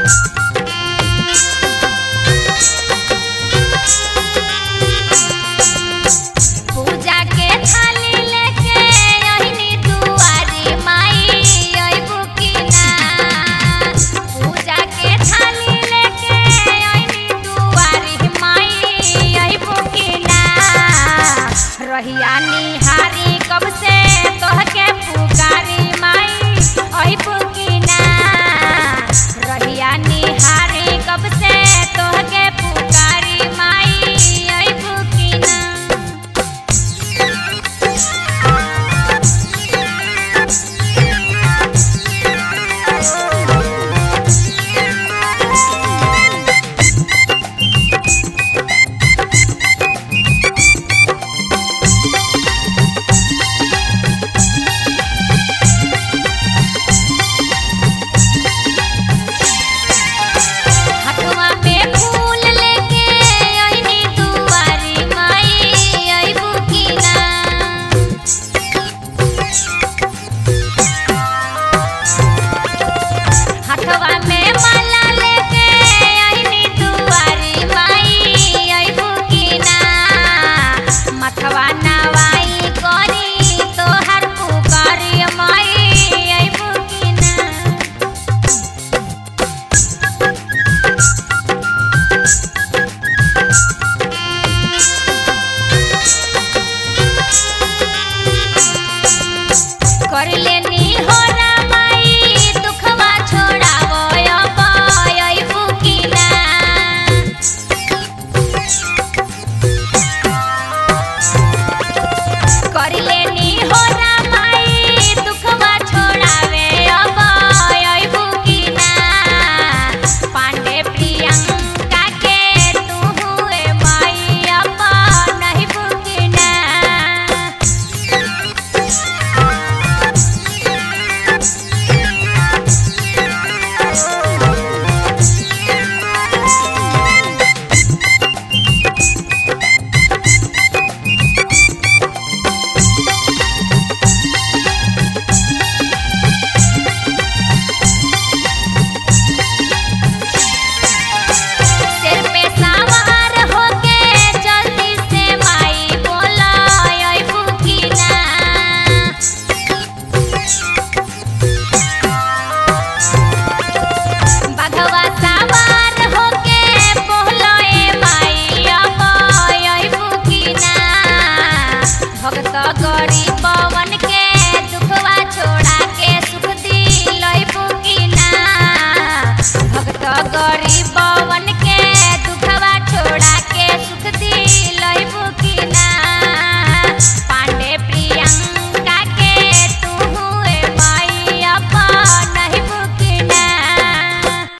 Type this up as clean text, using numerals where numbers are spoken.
रहिया निहारी कब से तोहके पुकारी माई अइबू की ना। रहिया निहारी कब से तोहके पुकारी माई अइबू की ना। कर लेनी हो रामाई दुखवा छोड़ावो अब अइबू की ना। कर लेनी हो रामाई दुखवा छोड़ावे अब अइबू की ना। पांडे प्रियंका के तू हुए माई अब अइबू की ना। भगत गरी